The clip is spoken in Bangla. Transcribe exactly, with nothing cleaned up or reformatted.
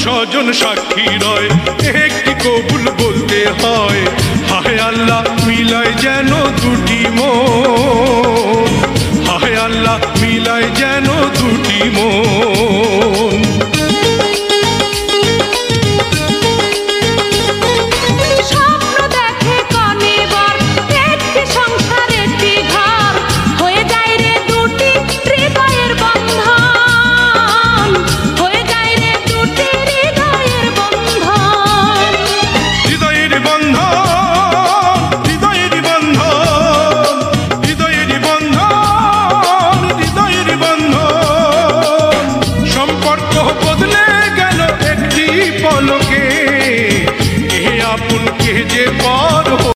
স্বজন সাক্ষী রয়, একটি কবুল বলতে হয়। হায় আল্লাহ মিলায় যেন দুটি মন, হায় আল্লাহ মিলায় যেন দুটি মন।